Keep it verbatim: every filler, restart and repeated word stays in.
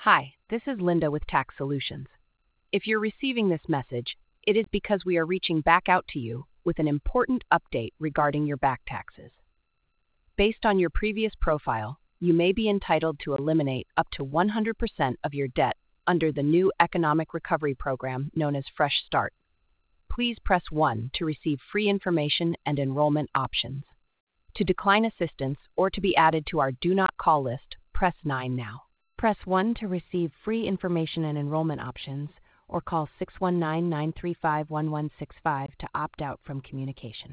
Hi, this is Linda with Tax Solutions. If you're receiving this message, it is because we are reaching back out to you with an important update regarding your back taxes. Based on your previous profile, you may be entitled to eliminate up to one hundred percent of your debt under the new economic recovery program known as Fresh Start. Please press one to receive free information and enrollment options. To decline assistance or to be added to our Do Not Call list, press nine now. Press one to receive free information and enrollment options, or call six one nine, nine three five, one one six five to opt out from communication.